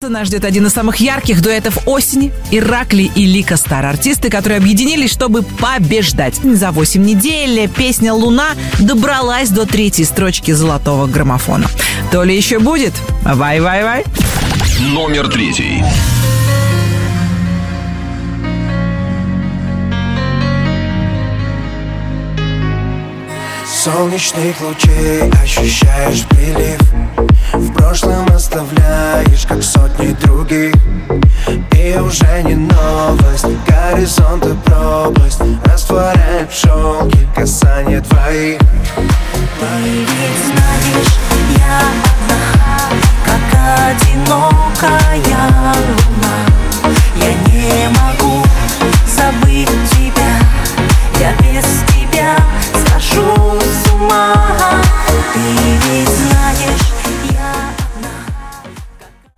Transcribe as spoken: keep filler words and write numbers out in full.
Нас ждет один из самых ярких дуэтов осени – Иракли и Лика Стар. Артисты, которые объединились, чтобы побеждать. За восемь недель песня «Луна» добралась до третьей строчки золотого граммофона. То ли еще будет? Вай-вай-вай. Номер третий. Солнечных лучей ощущаешь прилив, в прошлом оставляешь, как сотни других. И уже не новость, горизонт и пропасть растворяет в шелке касание твоих. Ты ведь знаешь, я одна, как одинок.